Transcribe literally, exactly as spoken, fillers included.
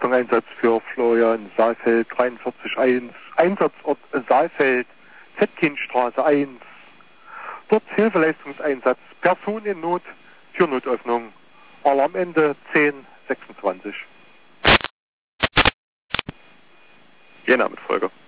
Einsatz für Florian Saalfeld, dreiundvierzig eins, Einsatzort Saalfeld, Zetkinstraße eins. Dort Hilfeleistungseinsatz, Person in Not, Türnotöffnung, Alarmende zehn sechsundzwanzig. Jena mit Folge.